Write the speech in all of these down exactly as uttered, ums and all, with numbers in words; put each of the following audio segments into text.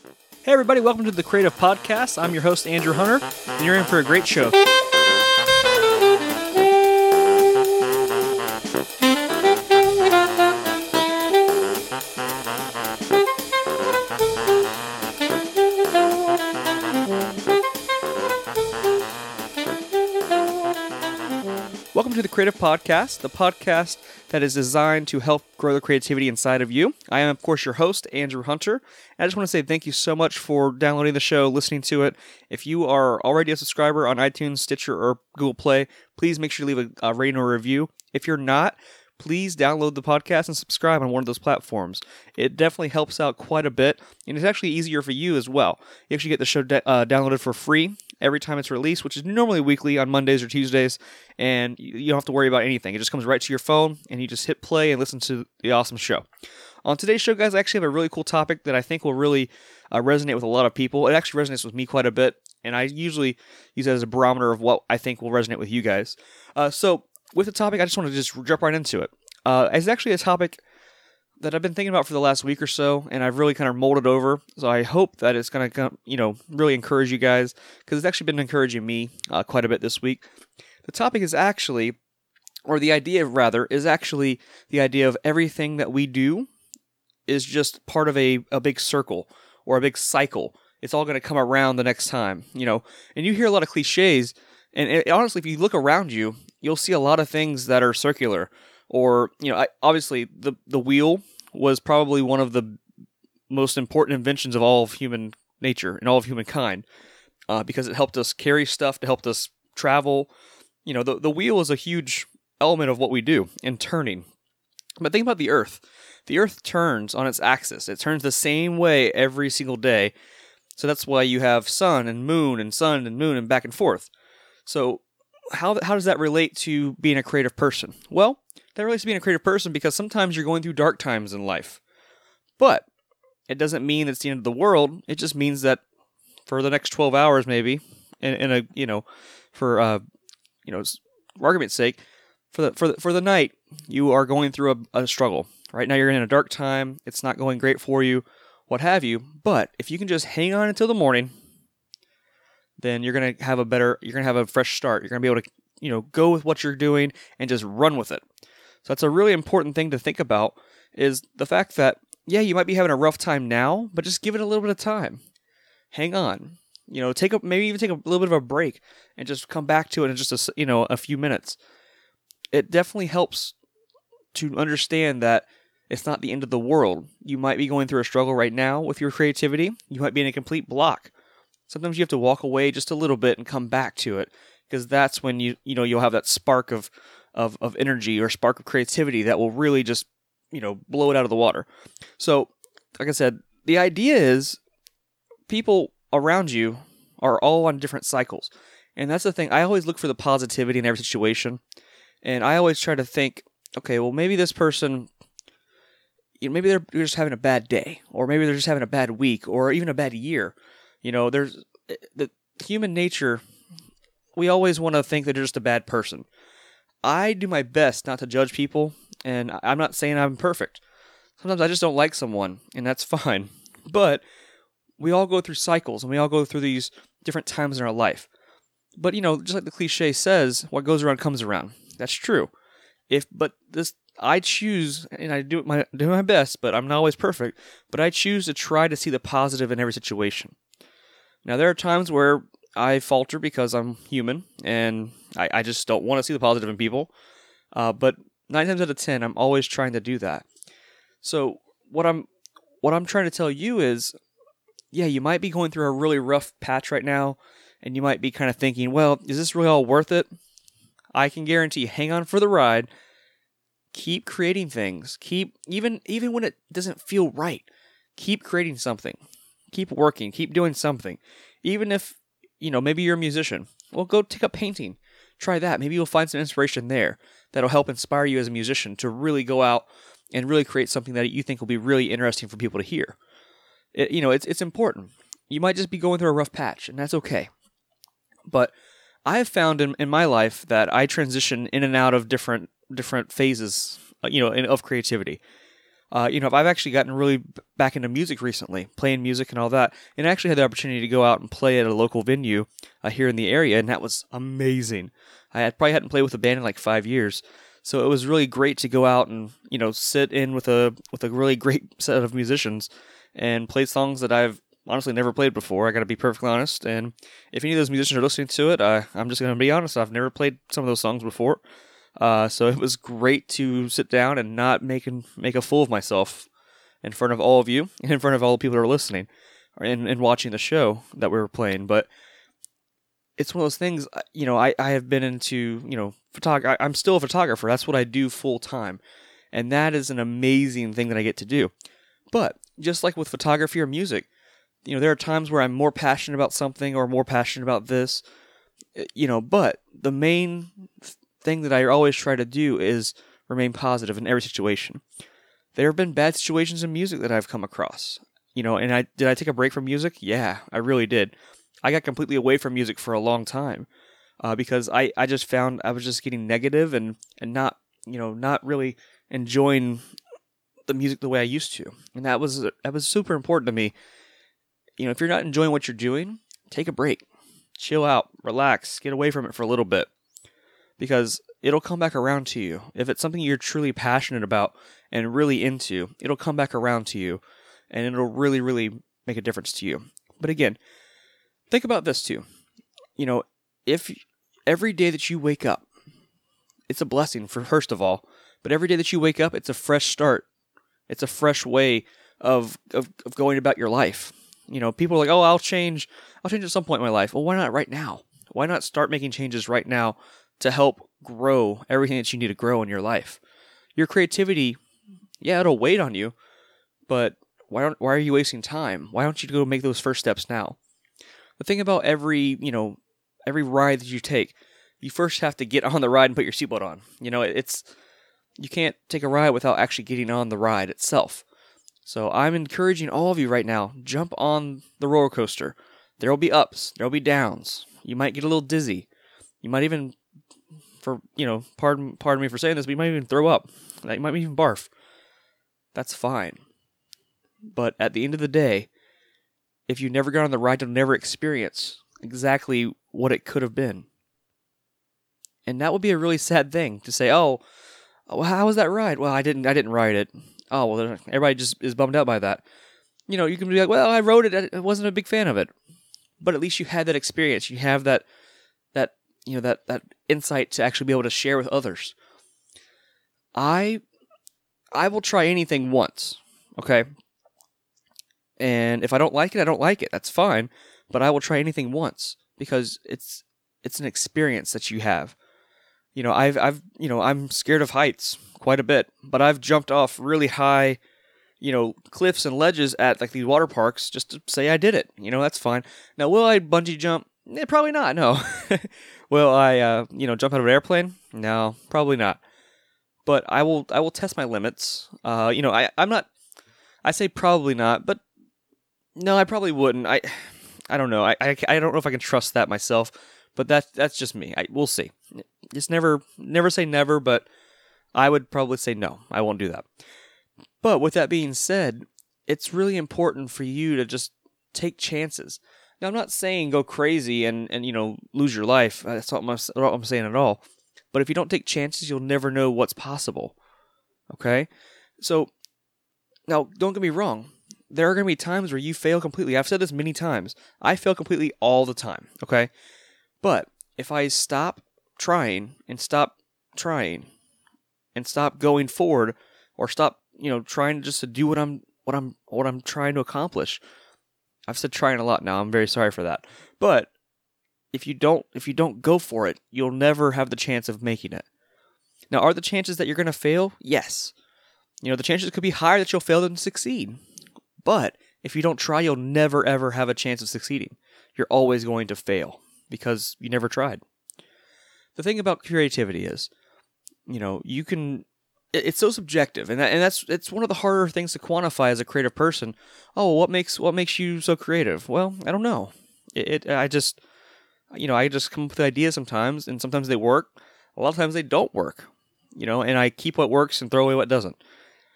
Hey everybody, welcome to the Creative Podcast. I'm your host, Andrew Hunter, and you're in for a great show. Welcome to the Creative Podcast, the podcast that is designed to help grow the creativity inside of you. I am, of course, your host, Andrew Hunter. And I just want to say thank you so much for downloading the show, listening to it. If you are already a subscriber on iTunes, Stitcher, or Google Play, please make sure you leave a, a rating or review. If you're not, please download the podcast and subscribe on one of those platforms. It definitely helps out quite a bit, and it's actually easier for you as well. You actually get the show de- uh, downloaded for free every time it's released, which is normally weekly on Mondays or Tuesdays, and you don't have to worry about anything. It just comes right to your phone, and you just hit play and listen to the awesome show. On today's show, guys, I actually have a really cool topic that I think will really uh, resonate with a lot of people. It actually resonates with me quite a bit, and I usually use it as a barometer of what I think will resonate with you guys. Uh, so, with the topic, I just want to just jump right into it. Uh, it's actually a topic that I've been thinking about for the last week or so, and I've really kind of molded over. So I hope that it's going to, you know, really encourage you guys, because it's actually been encouraging me uh, quite a bit this week. The topic is actually, or the idea rather, is actually the idea of everything that we do is just part of a, a big circle or a big cycle. It's all going to come around the next time, you know. And you hear a lot of cliches, and it, honestly, if you look around you, you'll see a lot of things that are circular. Or, you know, I, obviously the, the wheel was probably one of the most important inventions of all of human nature and all of humankind, uh, because it helped us carry stuff, it helped us travel. You know, the, the wheel is a huge element of what we do in turning. But think about the Earth. The Earth turns on its axis. It turns the same way every single day. So that's why you have sun and moon and sun and moon and back and forth. So how how does that relate to being a creative person? Well, that relates to being a creative person because sometimes you're going through dark times in life. But it doesn't mean it's the end of the world. It just means that for the next twelve hours, maybe, in, in a you know, for uh, you know, for argument's sake, for the for the for the night, you are going through a, a struggle. Right now, you're in a dark time. It's not going great for you, what have you. But if you can just hang on until the morning, then you're gonna have a better. You're gonna have a fresh start. You're gonna be able to, you know, go with what you're doing and just run with it. So that's a really important thing to think about, is the fact that, yeah, you might be having a rough time now, but just give it a little bit of time. Hang on. You know, take a, maybe even take a little bit of a break and just come back to it in just a, you know, a few minutes. It definitely helps to understand that it's not the end of the world. You might be going through a struggle right now with your creativity. You might be in a complete block. Sometimes you have to walk away just a little bit and come back to it, because that's when you, you know, you'll have that spark of Of, of energy or spark of creativity that will really just, you know, blow it out of the water. So, like I said, the idea is people around you are all on different cycles. And that's the thing. I always look for the positivity in every situation. And I always try to think, okay, well, maybe this person, you know, maybe they're just having a bad day, or maybe they're just having a bad week, or even a bad year. You know, there's the human nature. We always want to think that they're just a bad person. I do my best not to judge people, and I'm not saying I'm perfect. Sometimes I just don't like someone, and that's fine. But we all go through cycles, and we all go through these different times in our life. But, you know, just like the cliche says, what goes around comes around. That's true. If but this, I choose, and I do my do my best, but I'm not always perfect. But I choose to try to see the positive in every situation. Now, there are times where I falter because I'm human, and I, I just don't want to see the positive in people. Uh, but nine times out of ten, I'm always trying to do that. So what I'm what I'm trying to tell you is, yeah, you might be going through a really rough patch right now, and you might be kind of thinking, well, is this really all worth it? I can guarantee you, hang on for the ride. Keep creating things. Keep even even when it doesn't feel right. Keep creating something. Keep working. Keep doing something. Even if, you know, maybe you're a musician. Well, go take up painting. Try that. Maybe you'll find some inspiration there that'll help inspire you as a musician to really go out and really create something that you think will be really interesting for people to hear. It, you know, it's it's important. You might just be going through a rough patch, and that's okay. But I have found in, in my life that I transition in and out of different different phases, you know, in, of creativity. Uh, you know, I've actually gotten really b- back into music recently, playing music and all that, and I actually had the opportunity to go out and play at a local venue uh, here in the area, and that was amazing. I had, probably hadn't played with a band in like five years, so it was really great to go out and, you know, sit in with a with a really great set of musicians and play songs that I've honestly never played before. I got to be perfectly honest, and if any of those musicians are listening to it, I, I'm just going to be honest. I've never played some of those songs before. Uh, so it was great to sit down and not make an, make a fool of myself in front of all of you and in front of all the people that are listening and, and watching the show that we were playing. But it's one of those things, you know, I, I have been into, you know, photog- I'm still a photographer. That's what I do full time. And that is an amazing thing that I get to do. But just like with photography or music, you know, there are times where I'm more passionate about something or more passionate about this, you know, but the main thing that I always try to do is remain positive in every situation. There have been bad situations in music that I've come across, you know, and I did I take a break from music? Yeah, I really did. I got completely away from music for a long time uh, because I, I just found I was just getting negative and, and not, you know, not really enjoying the music the way I used to. And that was that was super important to me. You know, if you're not enjoying what you're doing, take a break. Chill out, relax, get away from it for a little bit. Because it'll come back around to you. If it's something you're truly passionate about and really into, it'll come back around to you and it'll really, really make a difference to you. But again, think about this too. You know, if every day that you wake up, it's a blessing for first of all, but every day that you wake up, it's a fresh start. It's a fresh way of, of, of going about your life. You know, people are like, oh, I'll change. I'll change at some point in my life. Well, why not right now? Why not start making changes right now to help grow everything that you need to grow in your life? Your creativity, yeah, it'll wait on you, but why don't, why are you wasting time? Why don't you go make those first steps now? The thing about every, you know, every ride that you take, you first have to get on the ride and put your seatbelt on. You know, it's, you can't take a ride without actually getting on the ride itself. So I'm encouraging all of you right now, jump on the roller coaster. There will be ups, there will be downs. You might get a little dizzy. You might even, for, you know, pardon, pardon me for saying this, but you might even throw up. You might even barf. That's fine. But at the end of the day, if you never got on the ride, you'll never experience exactly what it could have been. And that would be a really sad thing to say, oh, well, how was that ride? Well, I didn't I didn't ride it. Oh, well, everybody just is bummed out by that. You know, you can be like, well, I rode it. I wasn't a big fan of it. But at least you had that experience. You have that, that you know, that, that insight to actually be able to share with others. I, I will try anything once, okay? And if I don't like it, I don't like it. That's fine. But I will try anything once because it's it's an experience that you have. You know, I've I've you know, I'm scared of heights quite a bit, but I've jumped off really high, you know, cliffs and ledges at like these water parks just to say I did it. You know, that's fine. Now, will I bungee jump? Eh, probably not. No. Will I, uh, you know, jump out of an airplane? No, probably not. But I will I will test my limits. Uh, you know, I I'm not. I say probably not, but no, I probably wouldn't. I I don't know. I I, I don't know if I can trust that myself. But that's that's just me. I, we'll see. Just never never say never, but I would probably say no. I won't do that. But with that being said, it's really important for you to just take chances. Now, I'm not saying go crazy and, and you know, lose your life. That's not what I'm, not what I'm saying at all. But if you don't take chances, you'll never know what's possible. Okay? So, now, don't get me wrong. There are going to be times where you fail completely. I've said this many times. I fail completely all the time. Okay? But if I stop trying and stop trying and stop going forward or stop, you know, trying just to do what I'm what I'm what I'm trying to accomplish. I've said trying a lot now. I'm very sorry for that. But if you don't if you don't go for it, you'll never have the chance of making it. Now, are the chances that you're going to fail? Yes. You know, the chances could be higher that you'll fail than succeed. But if you don't try, you'll never ever have a chance of succeeding. You're always going to fail because you never tried. The thing about creativity is, you know, you can, it's so subjective, and that, and that's it's one of the harder things to quantify as a creative person. Oh, what makes what makes you so creative? Well, I don't know. It, it I just, you know, I just come up with ideas sometimes, and sometimes they work. A lot of times they don't work, you know, and I keep what works and throw away what doesn't.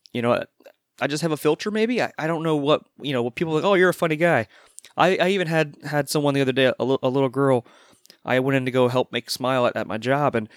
You know, I just have a filter maybe. I, I don't know what, you know, what people are like, oh, you're a funny guy. I, I even had, had someone the other day, a, li- a little girl, I went in to go help make smile at, at my job, and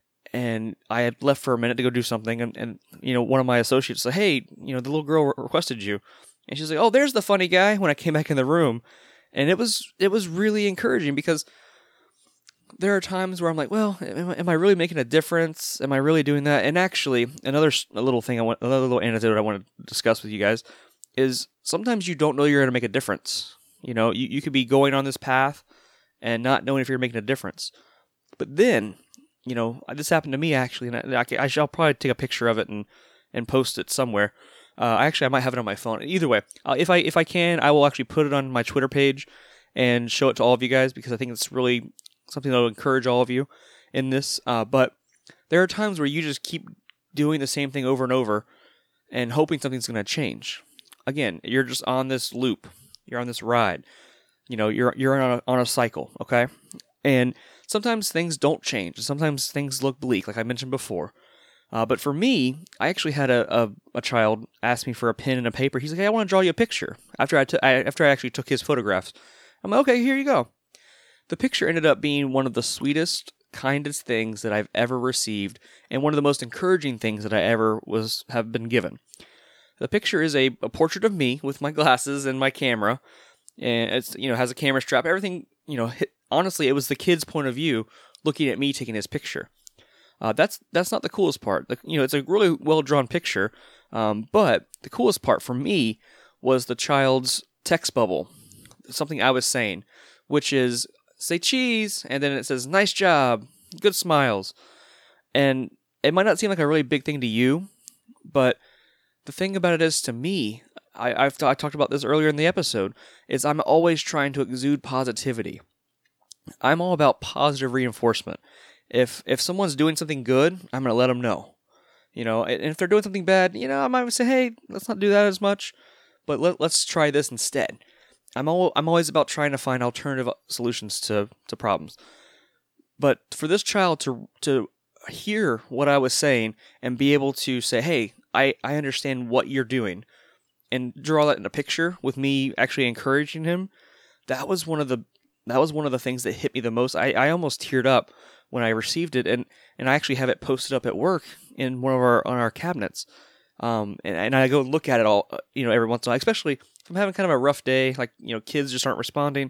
and I had left for a minute to go do something, and, and you know, one of my associates said, hey, you know, the little girl re- requested you. And she's like, oh, there's the funny guy, when I came back in the room. And it was it was really encouraging, because there are times where I'm like, well, am I, am I really making a difference? Am I really doing that? And actually, another s- a little thing I want, another little anecdote I want to discuss with you guys is sometimes you don't know you're going to make a difference. You know, you, you could be going on this path and not knowing if you're making a difference. But then, you know, this happened to me actually, and I, I shall probably take a picture of it and, and post it somewhere. Uh, actually, I might have it on my phone. Either way, uh, if I if I can, I will actually put it on my Twitter page and show it to all of you guys, because I think it's really something that will encourage all of you in this. Uh, but there are times where you just keep doing the same thing over and over and hoping something's going to change. Again, you're just on this loop. You're on this ride. You know, you're you're on a, on a cycle, okay? And sometimes things don't change. Sometimes things look bleak, like I mentioned before. Uh, but for me, I actually had a, a, a child ask me for a pen and a paper. He's like, hey, I want to draw you a picture. After I, t- I after I actually took his photographs, I'm like, okay, here you go. The picture ended up being one of the sweetest, kindest things that I've ever received, and one of the most encouraging things that I ever was have been given. The picture is a, a portrait of me with my glasses and my camera, and it's, you know, has a camera strap. Everything, you know, hit, honestly, it was the kid's point of view looking at me taking his picture. Uh, that's that's not the coolest part. The, you know, it's a really well drawn picture, um, but the coolest part for me was the child's text bubble. Something I was saying, which is, say cheese, and then it says nice job, good smiles, and it might not seem like a really big thing to you, but the thing about it is, to me, I I've t- I talked about this earlier in the episode, is I'm always trying to exude positivity. I'm all about positive reinforcement. If if someone's doing something good, I'm going to let them know. You know, and if they're doing something bad, you know, I might say, hey, let's not do that as much, but let, let's try this instead. I'm all, I'm always about trying to find alternative solutions to, to problems. But for this child to to hear what I was saying and be able to say, hey, I, I understand what you're doing, and draw that in a picture with me actually encouraging him, that was one of the that was one of the things that hit me the most. I, I almost teared up when I received it, and, and I actually have it posted up at work in one of our on our cabinets. Um, and, and I go look at it all, you know, every once in a while, especially if I'm having kind of a rough day, like, you know, kids just aren't responding.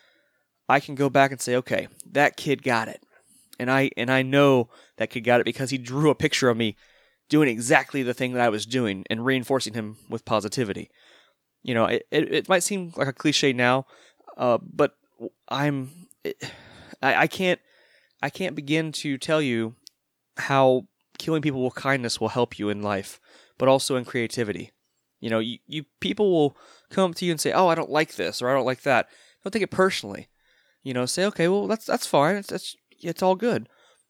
I can go back and say, okay, that kid got it, and I and I know that kid got it because he drew a picture of me doing exactly the thing that I was doing and reinforcing him with positivity. You know, it it, it might seem like a cliche now, uh, but I'm it, I, I can't I can't begin to tell you how killing people with kindness will help you in life, but also in creativity. You know, you, you people will come up to you and say, "Oh, I don't like this," or "I don't like that." Don't take it personally. You know, say, "Okay, well, that's that's fine. It's it's, it's all good."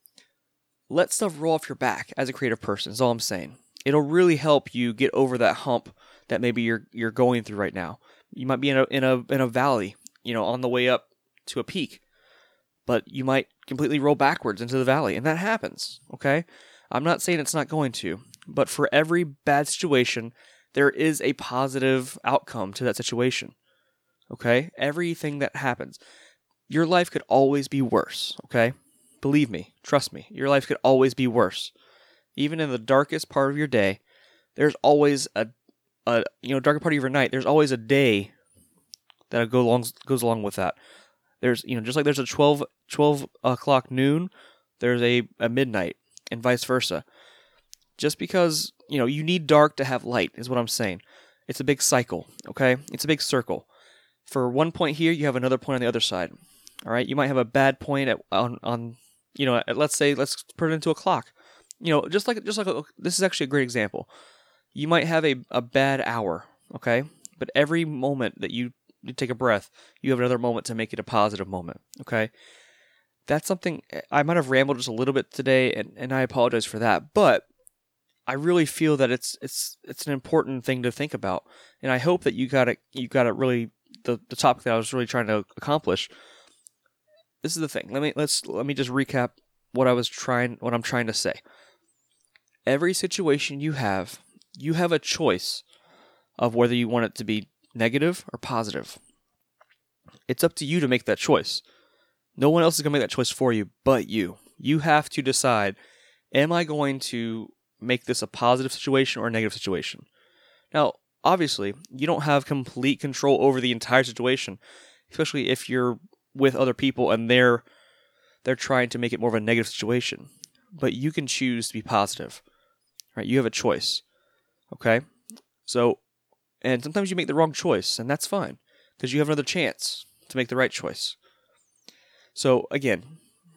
Let stuff roll off your back as a creative person. Is all I'm saying. It'll really help you get over that hump that maybe you're you're going through right now. You might be in a in a in a valley, you know, on the way up to a peak, but you might completely roll backwards into the valley, and that happens. Okay, I'm not saying it's not going to, but for every bad situation, there is a positive outcome to that situation. Okay, everything that happens, your life could always be worse. Okay, believe me, trust me, your life could always be worse. Even in the darkest part of your day, there's always a, a you know, darker part of your night. There's always a day that go along goes along with that. There's, you know, just like there's a twelve, twelve o'clock noon, there's a, a midnight, and vice versa. Just because, you know, you need dark to have light is what I'm saying. It's a big cycle, okay? It's a big circle. For one point here, you have another point on the other side. All right, you might have a bad point at on on you know, at, let's say let's put it into a clock. You know, just like just like a, this is actually a great example. You might have a, a bad hour, okay? But every moment that you, you take a breath, you have another moment to make it a positive moment, okay? That's something, I might have rambled just a little bit today, and, and I apologize for that, but I really feel that it's it's it's an important thing to think about, and I hope that you got it you got it really the, the topic that I was really trying to accomplish. This is the thing. Let me let's let me just recap what I was trying what I'm trying to say. Every situation you have you have a choice of whether you want it to be negative or positive. It's up to you to make that choice. No one else is going to make that choice for you but you. You have to decide, am I going to make this a positive situation or a negative situation? Now, obviously, you don't have complete control over the entire situation, especially if you're with other people and they're they're trying to make it more of a negative situation. But you can choose to be positive, right? You have a choice, okay? So, and sometimes you make the wrong choice, and that's fine, because you have another chance to make the right choice. So, again,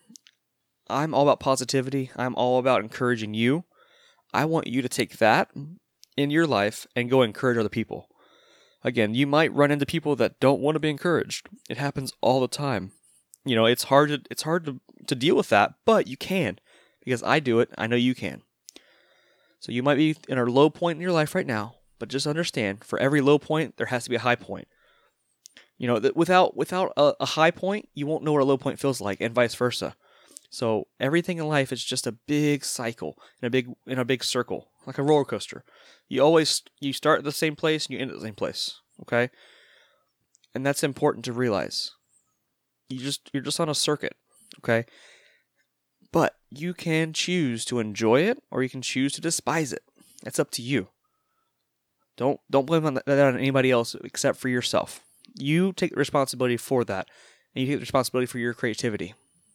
I'm all about positivity. I'm all about encouraging you. I want you to take that in your life and go encourage other people. Again, you might run into people that don't want to be encouraged. It happens all the time. You know, it's hard to it's hard to, to deal with that, but you can. Because I do it, I know you can. So you might be in a low point in your life right now, but just understand, for every low point, there has to be a high point. You know, that without without a, a high point, you won't know what a low point feels like, and vice versa. So everything in life is just a big cycle, in a big in a big circle, like a roller coaster. You always you start at the same place and you end at the same place. Okay? And that's important to realize. You just you're just on a circuit, okay? But you can choose to enjoy it or you can choose to despise it. It's up to you. Don't don't blame that on anybody else except for yourself. You take the responsibility for that, and you take the responsibility for your creativity.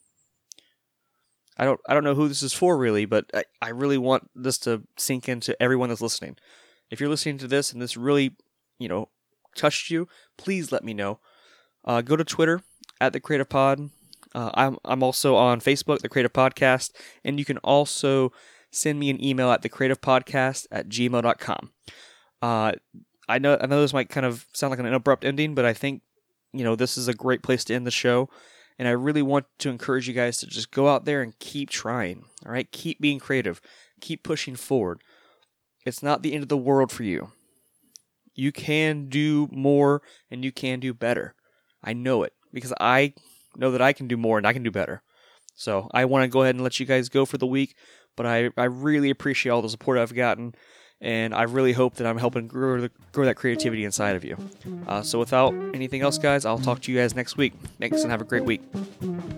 I don't I don't know who this is for really, but I, I really want this to sink into everyone that's listening. If you're listening to this and this really, you know, touched you, please let me know. Uh, go to Twitter at The Creative Pod. Uh, I'm I'm also on Facebook, The Creative Podcast, and you can also send me an email at thecreativepodcast at gmail dot com. Uh, I know I know this might kind of sound like an abrupt ending, but I think, you know, this is a great place to end the show. And I really want to encourage you guys to just go out there and keep trying, all right? Keep being creative. Keep pushing forward. It's not the end of the world for you. You can do more and you can do better. I know it because I know that I can do more and I can do better. So I want to go ahead and let you guys go for the week, but I, I really appreciate all the support I've gotten, and I really hope that I'm helping grow, the, grow that creativity inside of you. Uh, so without anything else, guys, I'll talk to you guys next week. Thanks, and have a great week.